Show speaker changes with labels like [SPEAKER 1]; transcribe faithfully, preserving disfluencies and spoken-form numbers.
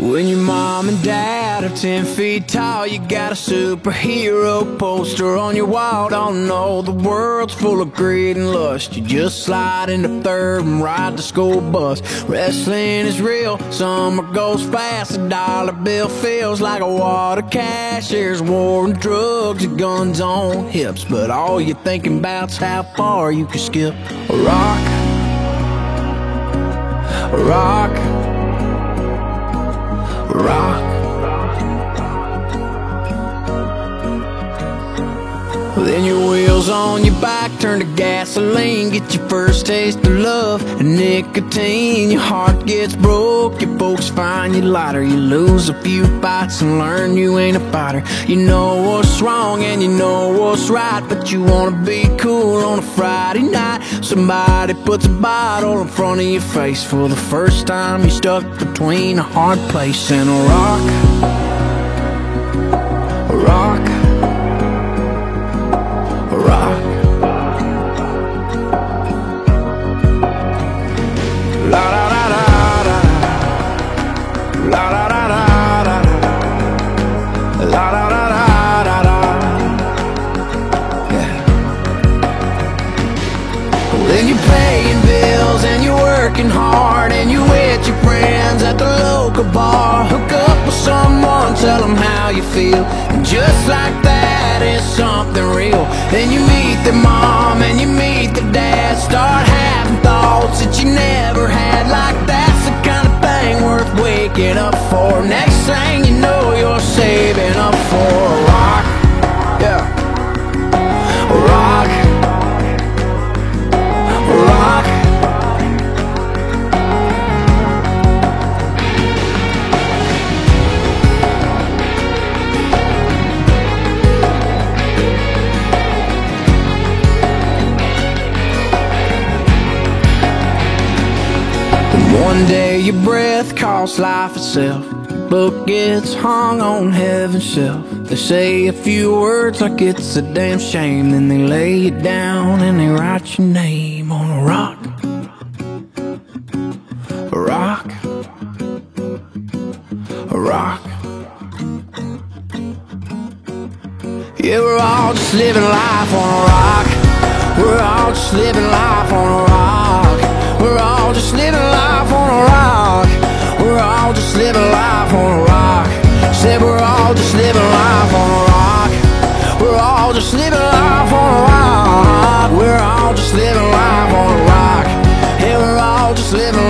[SPEAKER 1] When your mom and dad are ten feet tall, you got a superhero poster on your wall. Don't know the world's full of greed and lust. You just slide into third and ride the school bus. Wrestling is real, summer goes fast. A dollar bill feels like a wad of cash. There's war and drugs and guns on hips, but all you're thinking about's how far you can skip. A rock, a rock, rock. Then your wheels on your bike turn to gasoline. Get your first taste of love and nicotine. Your heart gets broke, your folks find you lighter. You lose a few fights and learn you ain't a fighter. You know what's wrong and you know what's right, but you wanna be cool on a Friday night. Somebody puts a bottle in front of your face. For the first time you're stuck between a hard place and a rock, a rock, a rock. La da da da da, la da da da da, la da da da da da. Yeah. Then you're paying bills and you're working hard, and you're with your friends at the local bar. Hook up with someone, tell them how you feel, and just like that it's something real. Then you meet the mom and you meet the dad. Start having thoughts that you never had. Like that's the kind of thing worth waking up for. Next thing you know you're saving up for a rock. Yeah, a rock, a rock. One day your breath costs life itself. Book gets hung on heaven's shelf. They say a few words like it's a damn shame, then they lay you down and they write your name on a rock, a rock, a rock. Yeah, we're all just living life on a rock. We're all just living life on a rock. We're all just living life on a rock. We're all just living life on a rock. Said we're all just living life on a rock. We're all just living life on a rock. We're all just living life on a rock. Yeah, we're all just living